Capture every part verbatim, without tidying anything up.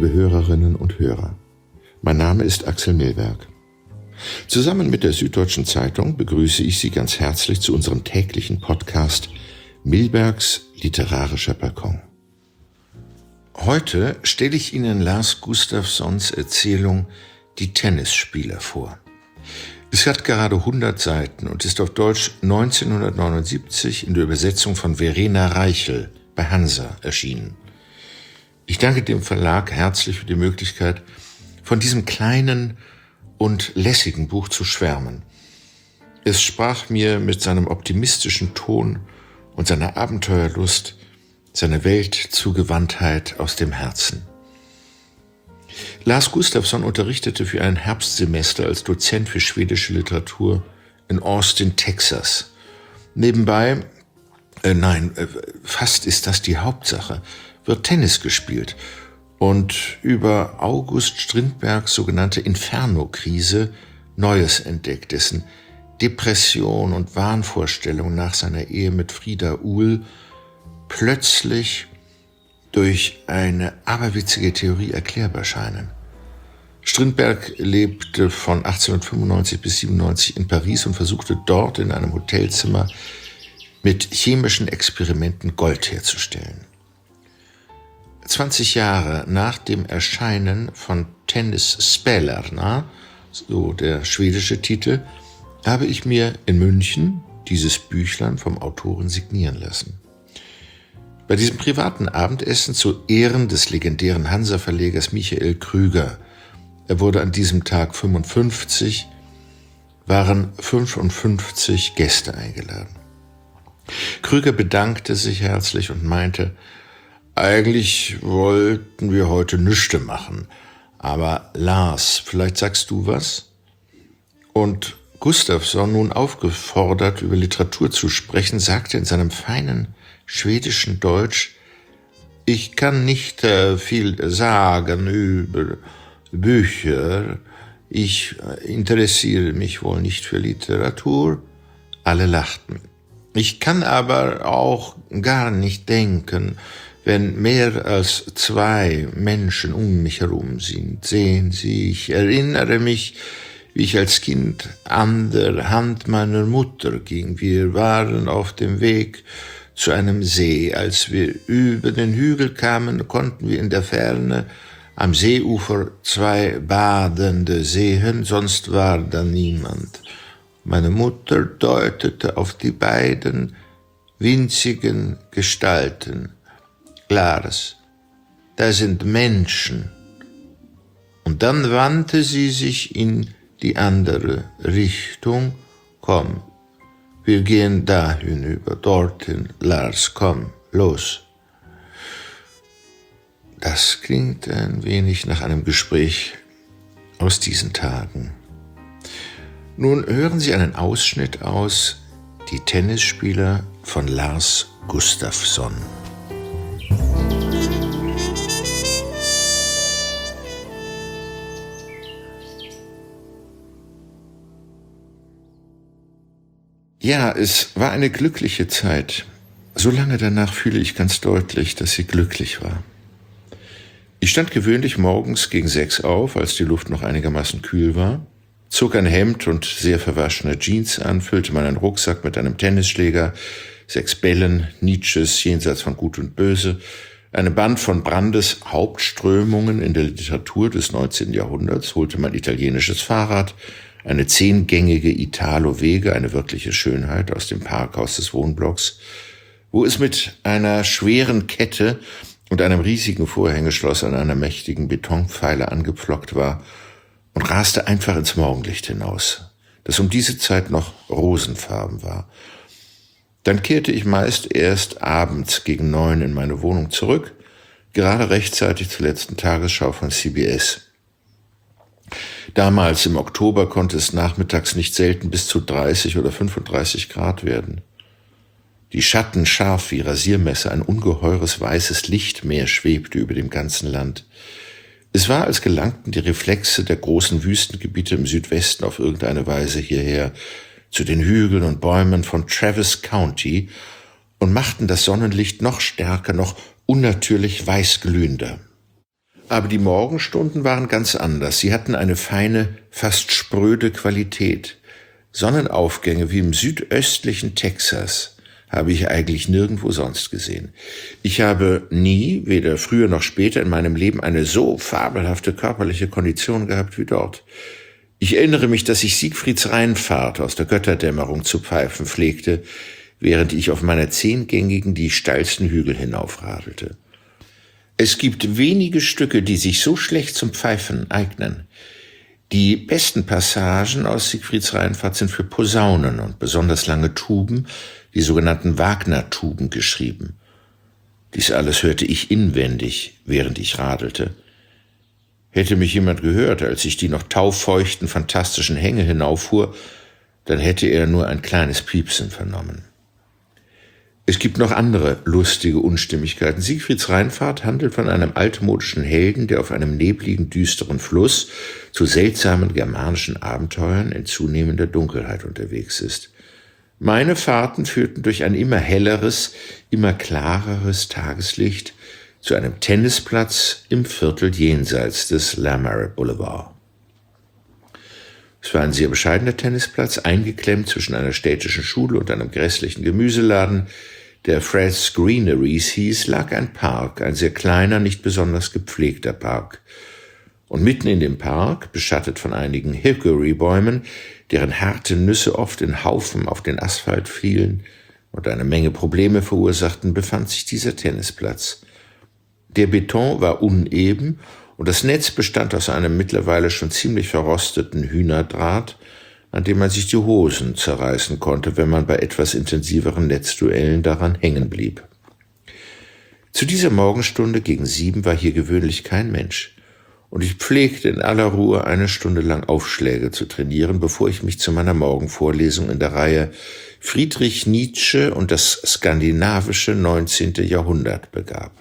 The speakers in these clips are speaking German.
liebe Hörerinnen und Hörer. Mein Name ist Axel Milberg. Zusammen mit der Süddeutschen Zeitung begrüße ich Sie ganz herzlich zu unserem täglichen Podcast Milbergs literarischer Balkon. Heute stelle ich Ihnen Lars Gustafssons Erzählung Die Tennisspieler vor. Es hat gerade hundert Seiten und ist auf Deutsch neunzehnhundertneunundsiebzig in der Übersetzung von Verena Reichel bei Hansa erschienen. Ich danke dem Verlag herzlich für die Möglichkeit, von diesem kleinen und lässigen Buch zu schwärmen. Es sprach mir mit seinem optimistischen Ton und seiner Abenteuerlust, seiner Weltzugewandtheit aus dem Herzen. Lars Gustafsson unterrichtete für ein Herbstsemester als Dozent für schwedische Literatur in Austin, Texas. Nebenbei, äh, nein, äh, fast ist das die Hauptsache, wird Tennis gespielt und über August Strindbergs sogenannte Inferno-Krise Neues entdeckt, dessen Depression und Wahnvorstellung nach seiner Ehe mit Frieda Uhl plötzlich durch eine aberwitzige Theorie erklärbar scheinen. Strindberg lebte von achtzehnhundertfünfundneunzig bis siebenundneunzig in Paris und versuchte dort in einem Hotelzimmer mit chemischen Experimenten Gold herzustellen. zwanzig Jahre nach dem Erscheinen von Tennisspelarna, so der schwedische Titel, habe ich mir in München dieses Büchlein vom Autoren signieren lassen. Bei diesem privaten Abendessen zu Ehren des legendären Hansa-Verlegers Michael Krüger, er wurde an diesem Tag fünfundfünfzig, waren fünfundfünfzig Gäste eingeladen. Krüger bedankte sich herzlich und meinte, eigentlich wollten wir heute nüchte machen, aber Lars, vielleicht sagst du was? Und Gustafsson, nun aufgefordert, über Literatur zu sprechen, sagte in seinem feinen schwedischen Deutsch, ich kann nicht äh, viel sagen über Bücher, ich interessiere mich wohl nicht für Literatur. Alle lachten. Ich kann aber auch gar nicht denken, wenn mehr als zwei Menschen um mich herum sind. Sehen Sie, ich erinnere mich, wie ich als Kind an der Hand meiner Mutter ging. Wir waren auf dem Weg zu einem See. Als wir über den Hügel kamen, konnten wir in der Ferne am Seeufer zwei Badende sehen, sonst war da niemand. Meine Mutter deutete auf die beiden winzigen Gestalten. Lars, da sind Menschen. Und dann wandte sie sich in die andere Richtung. Komm, wir gehen da hinüber, dorthin. Lars, komm, los. Das klingt ein wenig nach einem Gespräch aus diesen Tagen. Nun hören Sie einen Ausschnitt aus Die Tennisspieler von Lars Gustafsson. Ja, es war eine glückliche Zeit. So lange danach fühle ich ganz deutlich, dass sie glücklich war. Ich stand gewöhnlich morgens gegen sechs auf, als die Luft noch einigermaßen kühl war, zog ein Hemd und sehr verwaschene Jeans an, füllte meinen Rucksack mit einem Tennisschläger, sechs Bällen, Nietzsches Jenseits von Gut und Böse, einem Band von Brandes Hauptströmungen in der Literatur des neunzehnten Jahrhunderts, holte mein italienisches Fahrrad, eine zehngängige Italo-Wege, eine wirkliche Schönheit aus dem Parkhaus des Wohnblocks, wo es mit einer schweren Kette und einem riesigen Vorhängeschloss an einer mächtigen Betonpfeiler angepflockt war, und raste einfach ins Morgenlicht hinaus, das um diese Zeit noch rosenfarben war. Dann kehrte ich meist erst abends gegen neun in meine Wohnung zurück, gerade rechtzeitig zur letzten Tagesschau von C B S. Damals im Oktober konnte es nachmittags nicht selten bis zu dreißig oder fünfunddreißig Grad werden. Die Schatten scharf wie Rasiermesser, ein ungeheures weißes Lichtmeer schwebte über dem ganzen Land. Es war, als gelangten die Reflexe der großen Wüstengebiete im Südwesten auf irgendeine Weise hierher, zu den Hügeln und Bäumen von Travis County, und machten das Sonnenlicht noch stärker, noch unnatürlich weißglühender. Aber die Morgenstunden waren ganz anders. Sie hatten eine feine, fast spröde Qualität. Sonnenaufgänge wie im südöstlichen Texas habe ich eigentlich nirgendwo sonst gesehen. Ich habe nie, weder früher noch später in meinem Leben, eine so fabelhafte körperliche Kondition gehabt wie dort. Ich erinnere mich, dass ich Siegfrieds Rheinfahrt aus der Götterdämmerung zu pfeifen pflegte, während ich auf meiner zehngängigen die steilsten Hügel hinaufradelte. Es gibt wenige Stücke, die sich so schlecht zum Pfeifen eignen. Die besten Passagen aus Siegfrieds Rheinfahrt sind für Posaunen und besonders lange Tuben, die sogenannten Wagner-Tuben, geschrieben. Dies alles hörte ich inwendig, während ich radelte. Hätte mich jemand gehört, als ich die noch taufeuchten, fantastischen Hänge hinauffuhr, dann hätte er nur ein kleines Piepsen vernommen. Es gibt noch andere lustige Unstimmigkeiten. Siegfrieds Rheinfahrt handelt von einem altmodischen Helden, der auf einem nebligen, düsteren Fluss zu seltsamen germanischen Abenteuern in zunehmender Dunkelheit unterwegs ist. Meine Fahrten führten durch ein immer helleres, immer klareres Tageslicht zu einem Tennisplatz im Viertel jenseits des Lamar Boulevard. Es war ein sehr bescheidener Tennisplatz, eingeklemmt zwischen einer städtischen Schule und einem grässlichen Gemüseladen, der Fred's Greeneries hieß, lag ein Park, ein sehr kleiner, nicht besonders gepflegter Park. Und mitten in dem Park, beschattet von einigen Hickory-Bäumen, deren harte Nüsse oft in Haufen auf den Asphalt fielen und eine Menge Probleme verursachten, befand sich dieser Tennisplatz. Der Beton war uneben und das Netz bestand aus einem mittlerweile schon ziemlich verrosteten Hühnerdraht, an dem man sich die Hosen zerreißen konnte, wenn man bei etwas intensiveren Netzduellen daran hängen blieb. Zu dieser Morgenstunde gegen sieben war hier gewöhnlich kein Mensch, und ich pflegte in aller Ruhe eine Stunde lang Aufschläge zu trainieren, bevor ich mich zu meiner Morgenvorlesung in der Reihe Friedrich Nietzsche und das skandinavische neunzehnte Jahrhundert begab.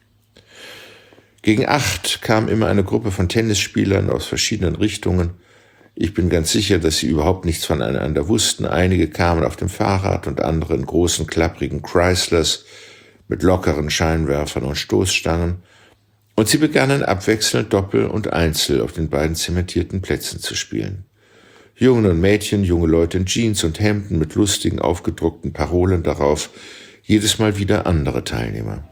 Gegen acht kam immer eine Gruppe von Tennisspielern aus verschiedenen Richtungen. Ich bin ganz sicher, dass sie überhaupt nichts voneinander wussten. Einige kamen auf dem Fahrrad und andere in großen, klapprigen Chryslers mit lockeren Scheinwerfern und Stoßstangen. Und sie begannen abwechselnd Doppel und Einzel auf den beiden zementierten Plätzen zu spielen. Jungen und Mädchen, junge Leute in Jeans und Hemden mit lustigen, aufgedruckten Parolen darauf, jedes Mal wieder andere Teilnehmer.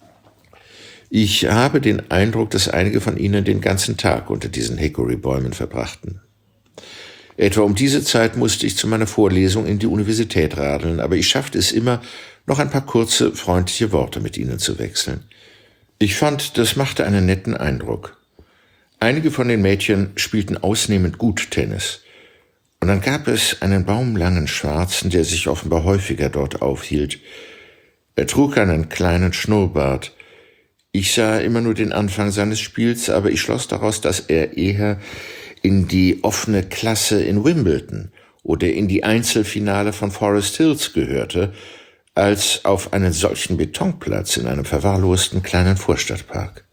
Ich habe den Eindruck, dass einige von ihnen den ganzen Tag unter diesen Hickory-Bäumen verbrachten. Etwa um diese Zeit musste ich zu meiner Vorlesung in die Universität radeln, aber ich schaffte es immer, noch ein paar kurze, freundliche Worte mit ihnen zu wechseln. Ich fand, das machte einen netten Eindruck. Einige von den Mädchen spielten ausnehmend gut Tennis. Und dann gab es einen baumlangen Schwarzen, der sich offenbar häufiger dort aufhielt. Er trug einen kleinen Schnurrbart. Ich sah immer nur den Anfang seines Spiels, aber ich schloss daraus, dass er eher in die offene Klasse in Wimbledon oder in die Einzelfinale von Forest Hills gehörte, als auf einen solchen Betonplatz in einem verwahrlosten kleinen Vorstadtpark.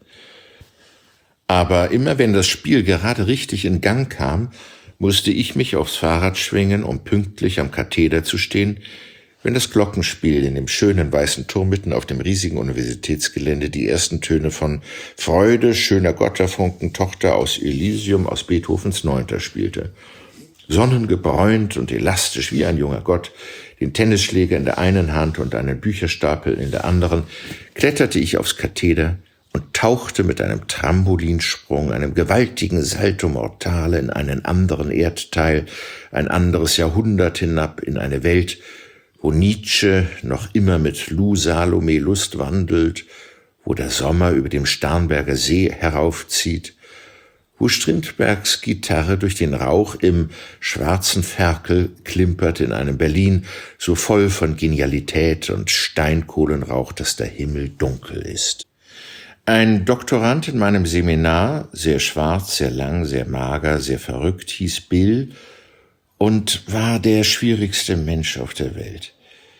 Aber immer wenn das Spiel gerade richtig in Gang kam, musste ich mich aufs Fahrrad schwingen, um pünktlich am Katheder zu stehen, wenn das Glockenspiel in dem schönen weißen Turm mitten auf dem riesigen Universitätsgelände die ersten Töne von Freude, schöner Gotterfunken, Tochter aus Elysium aus Beethovens Neunter spielte. Sonnengebräunt und elastisch wie ein junger Gott, den Tennisschläger in der einen Hand und einen Bücherstapel in der anderen, kletterte ich aufs Katheder und tauchte mit einem Trampolinsprung, einem gewaltigen Salto Mortale in einen anderen Erdteil, ein anderes Jahrhundert hinab in eine Welt, wo Nietzsche noch immer mit Lou Salome Lust wandelt, wo der Sommer über dem Starnberger See heraufzieht, wo Strindbergs Gitarre durch den Rauch im schwarzen Ferkel klimpert in einem Berlin so voll von Genialität und Steinkohlenrauch, dass der Himmel dunkel ist. Ein Doktorand in meinem Seminar, sehr schwarz, sehr lang, sehr mager, sehr verrückt, hieß Bill und war der schwierigste Mensch auf der Welt.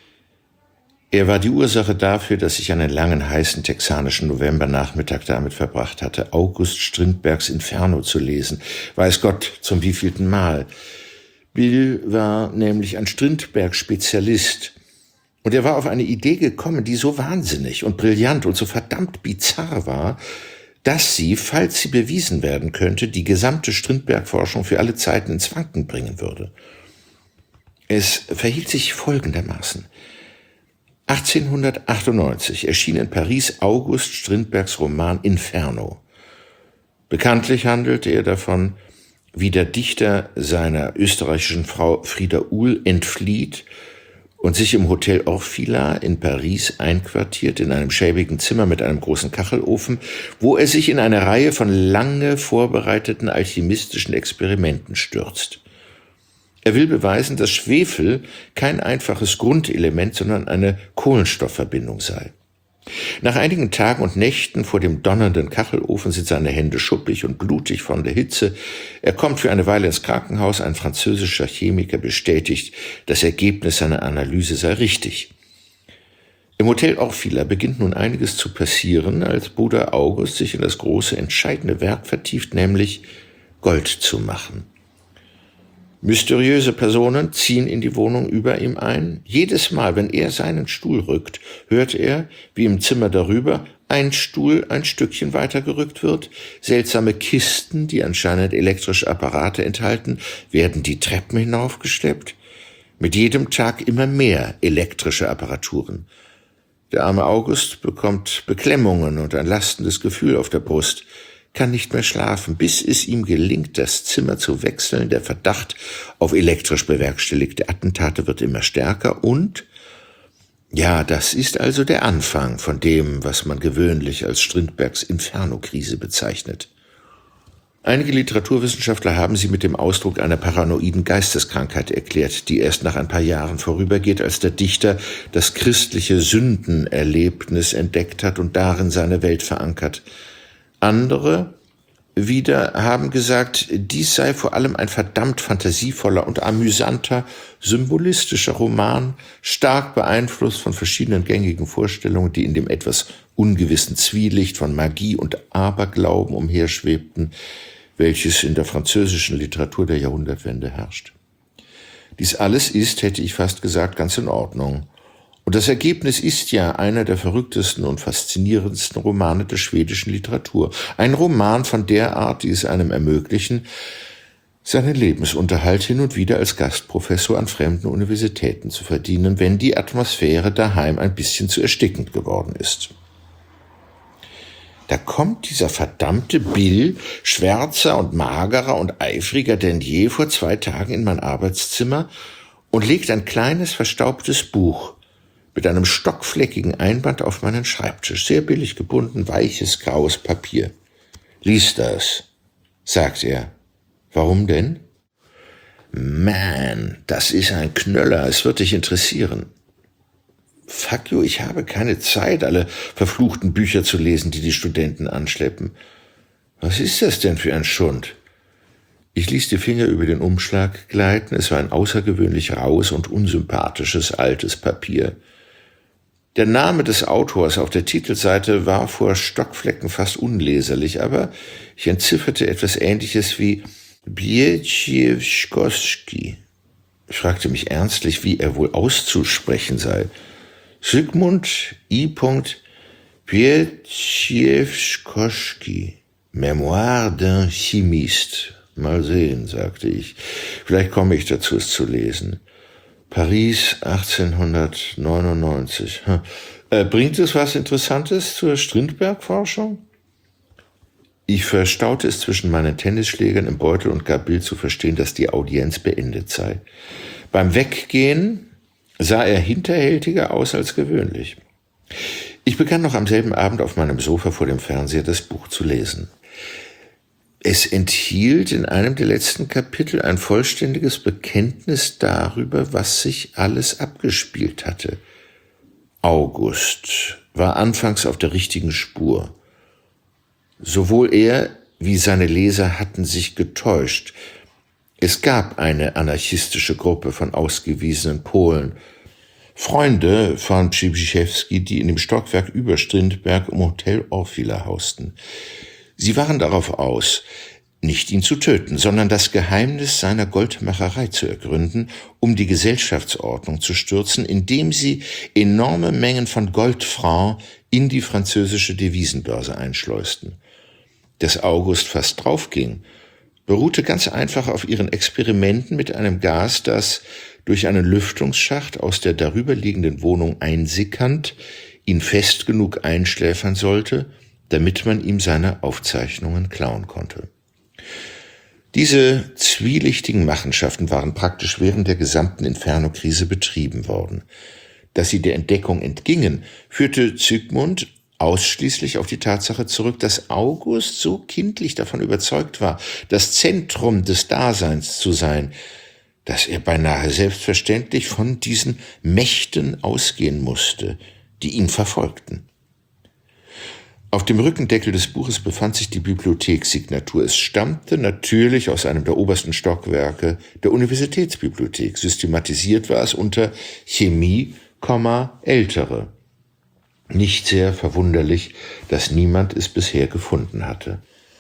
Er war die Ursache dafür, dass ich einen langen, heißen texanischen Novembernachmittag damit verbracht hatte, August Strindbergs Inferno zu lesen. Weiß Gott, zum wievielten Mal. Bill war nämlich ein Strindberg-Spezialist. Und er war auf eine Idee gekommen, die so wahnsinnig und brillant und so verdammt bizarr war, dass sie, falls sie bewiesen werden könnte, die gesamte Strindberg-Forschung für alle Zeiten ins Wanken bringen würde. Es verhielt sich folgendermaßen. achtzehnhundertachtundneunzig erschien in Paris August Strindbergs Roman Inferno. Bekanntlich handelte er davon, wie der Dichter seiner österreichischen Frau Frieda Uhl entflieht und sich im Hotel Orfila in Paris einquartiert, in einem schäbigen Zimmer mit einem großen Kachelofen, wo er sich in eine Reihe von lange vorbereiteten alchemistischen Experimenten stürzt. Er will beweisen, dass Schwefel kein einfaches Grundelement, sondern eine Kohlenstoffverbindung sei. Nach einigen Tagen und Nächten vor dem donnernden Kachelofen sind seine Hände schuppig und blutig von der Hitze. Er kommt für eine Weile ins Krankenhaus. Ein französischer Chemiker bestätigt, das Ergebnis seiner Analyse sei richtig. Im Hotel Orfila beginnt nun einiges zu passieren, als Bruder August sich in das große, entscheidende Werk vertieft, nämlich Gold zu machen. Mysteriöse Personen ziehen in die Wohnung über ihm ein. Jedes Mal, wenn er seinen Stuhl rückt, hört er, wie im Zimmer darüber ein Stuhl ein Stückchen weiter gerückt wird. Seltsame Kisten, die anscheinend elektrische Apparate enthalten, werden die Treppen hinaufgeschleppt. Mit jedem Tag immer mehr elektrische Apparaturen. Der arme August bekommt Beklemmungen und ein lastendes Gefühl auf der Brust, kann nicht mehr schlafen, bis es ihm gelingt, das Zimmer zu wechseln. Der Verdacht auf elektrisch bewerkstelligte Attentate wird immer stärker und, ja, das ist also der Anfang von dem, was man gewöhnlich als Strindbergs Inferno-Krise bezeichnet. Einige Literaturwissenschaftler haben sie mit dem Ausdruck einer paranoiden Geisteskrankheit erklärt, die erst nach ein paar Jahren vorübergeht, als der Dichter das christliche Sündenerlebnis entdeckt hat und darin seine Welt verankert. Andere wieder haben gesagt, dies sei vor allem ein verdammt fantasievoller und amüsanter, symbolistischer Roman, stark beeinflusst von verschiedenen gängigen Vorstellungen, die in dem etwas ungewissen Zwielicht von Magie und Aberglauben umherschwebten, welches in der französischen Literatur der Jahrhundertwende herrscht. Dies alles ist, hätte ich fast gesagt, ganz in Ordnung. Und das Ergebnis ist ja einer der verrücktesten und faszinierendsten Romane der schwedischen Literatur. Ein Roman von der Art, die es einem ermöglichen, seinen Lebensunterhalt hin und wieder als Gastprofessor an fremden Universitäten zu verdienen, wenn die Atmosphäre daheim ein bisschen zu erstickend geworden ist. Da kommt dieser verdammte Bill, schwärzer und magerer und eifriger denn je, vor zwei Tagen in mein Arbeitszimmer und legt ein kleines, verstaubtes Buch mit einem stockfleckigen Einband auf meinen Schreibtisch, sehr billig gebunden, weiches, graues Papier. »Lies das«, sagt er. »Warum denn?« »Man, das ist ein Knöller, es wird dich interessieren.« »Fuck you, ich habe keine Zeit, alle verfluchten Bücher zu lesen, die die Studenten anschleppen.« »Was ist das denn für ein Schund?« Ich ließ die Finger über den Umschlag gleiten, es war ein außergewöhnlich raues und unsympathisches altes Papier. Der Name des Autors auf der Titelseite war vor Stockflecken fast unleserlich, aber ich entzifferte etwas Ähnliches wie Bieciewskowski. Ich fragte mich ernstlich, wie er wohl auszusprechen sei. Zygmunt I. Bieciewskowski, Memoire d'un Chimiste. Mal sehen, sagte ich. Vielleicht komme ich dazu, es zu lesen. Paris, achtzehnhundertneunundneunzig. Hm. Äh, bringt es was Interessantes zur Strindberg-Forschung? Ich verstaute es zwischen meinen Tennisschlägern im Beutel und gab Bill zu verstehen, dass die Audienz beendet sei. Beim Weggehen sah er hinterhältiger aus als gewöhnlich. Ich begann noch am selben Abend auf meinem Sofa vor dem Fernseher das Buch zu lesen. Es enthielt in einem der letzten Kapitel ein vollständiges Bekenntnis darüber, was sich alles abgespielt hatte. August war anfangs auf der richtigen Spur. Sowohl er wie seine Leser hatten sich getäuscht. Es gab eine anarchistische Gruppe von ausgewiesenen Polen, Freunde von Przybyszewski, die in dem Stockwerk über Strindberg im Hotel Orfila hausten. Sie waren darauf aus, nicht ihn zu töten, sondern das Geheimnis seiner Goldmacherei zu ergründen, um die Gesellschaftsordnung zu stürzen, indem sie enorme Mengen von Goldfrancs in die französische Devisenbörse einschleusten. dass August fast draufging, beruhte ganz einfach auf ihren Experimenten mit einem Gas, das durch einen Lüftungsschacht aus der darüberliegenden Wohnung einsickernd ihn fest genug einschläfern sollte, damit man ihm seine Aufzeichnungen klauen konnte. Diese zwielichtigen Machenschaften waren praktisch während der gesamten Inferno-Krise betrieben worden. Dass sie der Entdeckung entgingen, führte Zygmunt ausschließlich auf die Tatsache zurück, dass August so kindlich davon überzeugt war, das Zentrum des Daseins zu sein, dass er beinahe selbstverständlich von diesen Mächten ausgehen musste, die ihn verfolgten. Auf dem Rückendeckel des Buches befand sich die Bibliothekssignatur. Es stammte natürlich aus einem der obersten Stockwerke der Universitätsbibliothek. Systematisiert war es unter Chemie, ältere. Nicht sehr verwunderlich, dass niemand es bisher gefunden hatte.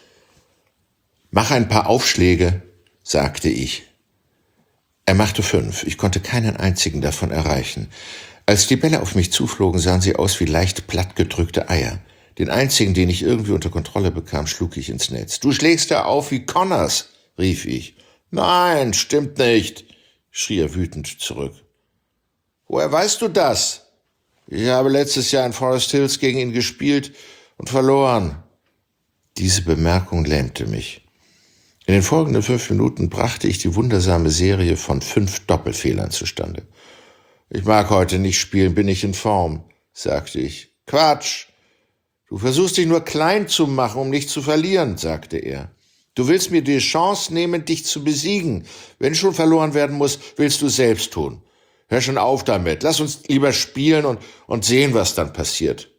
»Mach ein paar Aufschläge«, sagte ich. Er machte fünf. Ich konnte keinen einzigen davon erreichen. Als die Bälle auf mich zuflogen, sahen sie aus wie leicht plattgedrückte Eier. Den einzigen, den ich irgendwie unter Kontrolle bekam, schlug ich ins Netz. »Du schlägst ja auf wie Connors«, rief ich. »Nein, stimmt nicht«, schrie er wütend zurück. »Woher weißt du das?« »Ich habe letztes Jahr in Forest Hills gegen ihn gespielt und verloren.« Diese Bemerkung lähmte mich. In den folgenden fünf Minuten brachte ich die wundersame Serie von fünf Doppelfehlern zustande. »Ich mag heute nicht spielen, bin nicht in Form«, sagte ich. »Quatsch! Du versuchst dich nur klein zu machen, um nicht zu verlieren«, sagte er. »Du willst mir die Chance nehmen, dich zu besiegen. Wenn schon verloren werden muss, willst du selbst tun. Hör schon auf damit. Lass uns lieber spielen und, und sehen, was dann passiert.«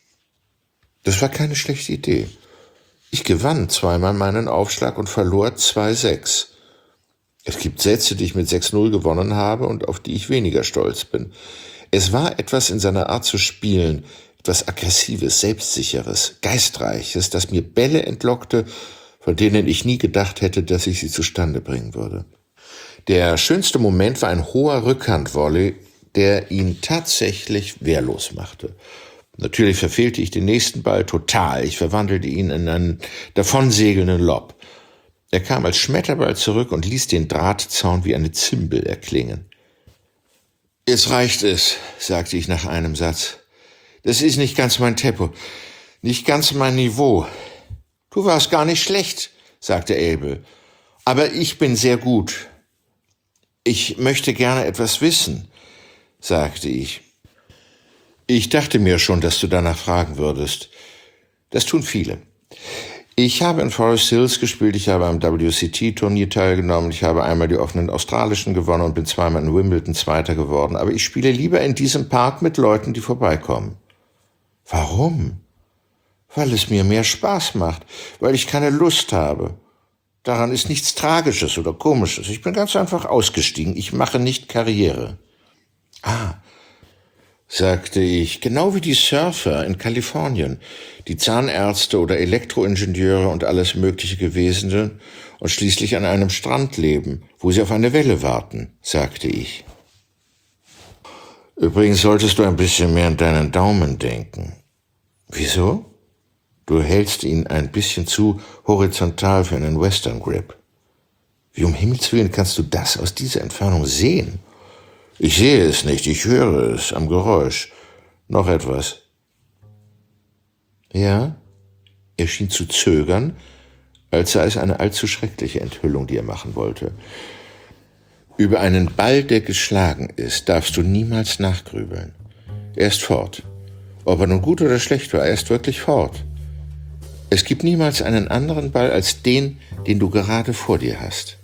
Das war keine schlechte Idee. Ich gewann zweimal meinen Aufschlag und verlor zwei sechs. Es gibt Sätze, die ich mit sechs null gewonnen habe und auf die ich weniger stolz bin. Es war etwas in seiner Art zu spielen, etwas Aggressives, Selbstsicheres, Geistreiches, das mir Bälle entlockte, von denen ich nie gedacht hätte, dass ich sie zustande bringen würde. Der schönste Moment war ein hoher Rückhandvolley, der ihn tatsächlich wehrlos machte. Natürlich verfehlte ich den nächsten Ball total. Ich verwandelte ihn in einen davonsegelnden Lob. Er kam als Schmetterball zurück und ließ den Drahtzaun wie eine Zimbel erklingen. »Jetzt reicht es«, sagte ich nach einem Satz. »Das ist nicht ganz mein Tempo, nicht ganz mein Niveau.« »Du warst gar nicht schlecht«, sagte Abel. »Aber ich bin sehr gut.« »Ich möchte gerne etwas wissen«, sagte ich. »Ich dachte mir schon, dass du danach fragen würdest. Das tun viele. Ich habe in Forest Hills gespielt, ich habe am W C T-Turnier teilgenommen, ich habe einmal die offenen australischen gewonnen und bin zweimal in Wimbledon Zweiter geworden, aber ich spiele lieber in diesem Park mit Leuten, die vorbeikommen.« »Warum?« »Weil es mir mehr Spaß macht, weil ich keine Lust habe. Daran ist nichts Tragisches oder Komisches. Ich bin ganz einfach ausgestiegen. Ich mache nicht Karriere.« »Ah«, sagte ich, »genau wie die Surfer in Kalifornien, die Zahnärzte oder Elektroingenieure und alles Mögliche gewesen sind und schließlich an einem Strand leben, wo sie auf eine Welle warten«, sagte ich. »Übrigens solltest du ein bisschen mehr an deinen Daumen denken.« »Wieso?« »Du hältst ihn ein bisschen zu horizontal für einen Western Grip.« »Wie um Himmels Willen kannst du das aus dieser Entfernung sehen?« »Ich sehe es nicht, ich höre es am Geräusch. Noch etwas.« »Ja?« Er schien zu zögern, als sei es eine allzu schreckliche Enthüllung, die er machen wollte. »Über einen Ball, der geschlagen ist, darfst du niemals nachgrübeln. Er ist fort. Ob er nun gut oder schlecht war, er ist wirklich fort. Es gibt niemals einen anderen Ball als den, den du gerade vor dir hast.